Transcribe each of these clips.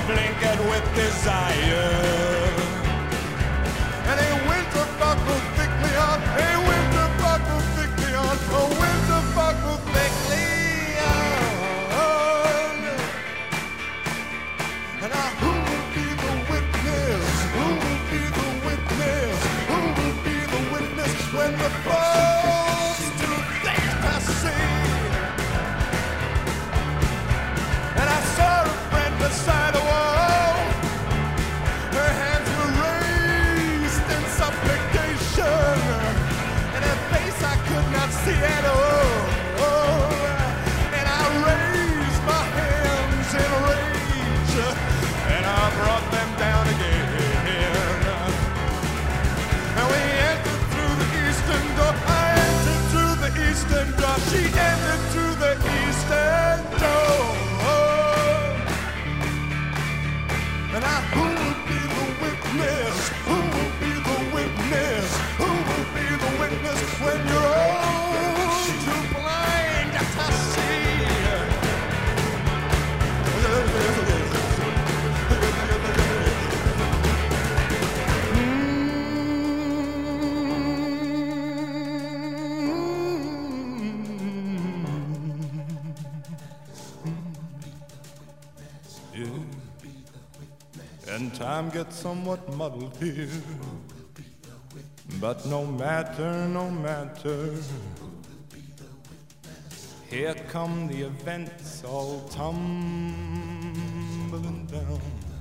blinkered with desire. And a winter buckle thickly on, a winter buckle thickly on, a winter buckle thickly on. And who will be the witness? Who will be the witness? Who will be the witness when the boat's too thick to see? And I saw a friend beside a wall. Her hands were raised in supplication, and her face I could not see at all. And I raised my hands in rage, and I brought them down again. And we entered through the eastern door. I entered through the eastern door. She entered through the eastern door. And who will be the witness? Who will be the witness? Who will be the witness when you're all too blind to see? And time gets somewhat muddled here, but no matter, no matter. Here come the events all tumbling down.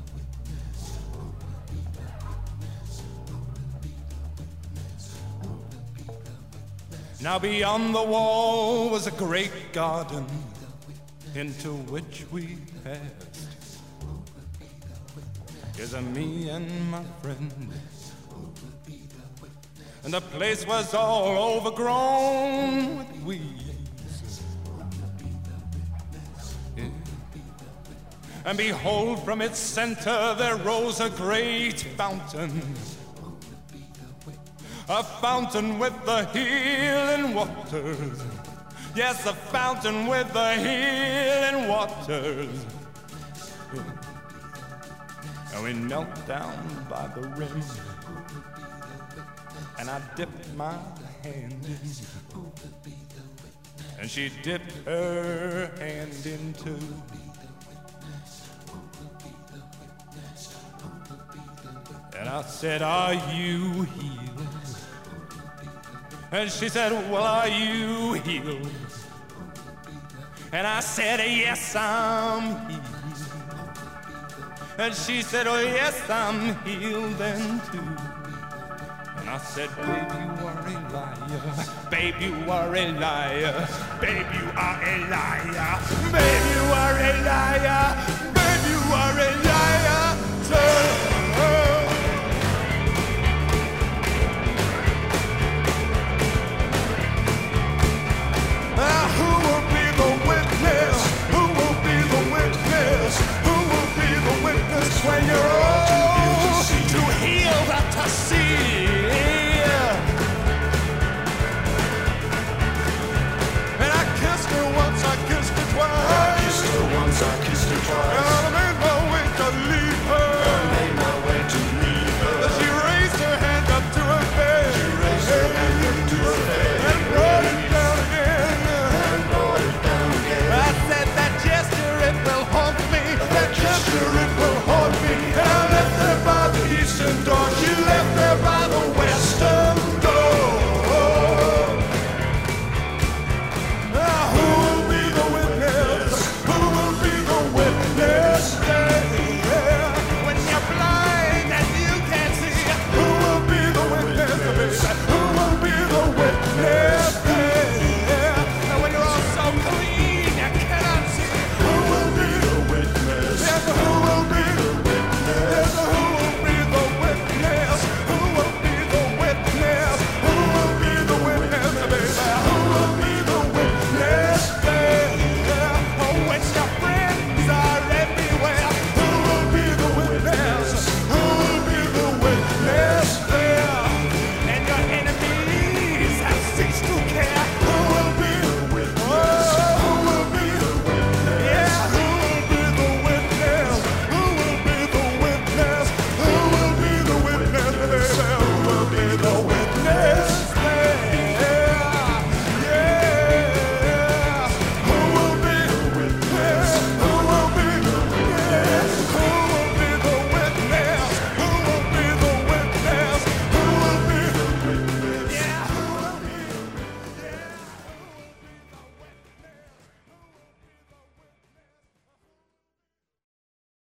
Now beyond the wall was a great garden into which we passed. Here's me and my friend, and the place was all overgrown with weeds. Yeah. And behold, from its center there rose a great fountain, a fountain with the healing waters. Yes, a fountain with the healing waters. Yeah. And we knelt down by the rim, and I dipped my hand in, and she dipped her hand in too. And I said, "Are you healed?" And she said, "Well, are you healed?" And I said, "Yes, I'm healed." And she said, "Oh yes, I'm healed then too." And I said, "Babe, you are a liar. Babe, you are a liar. Babe, you are a liar. Babe, you are a liar.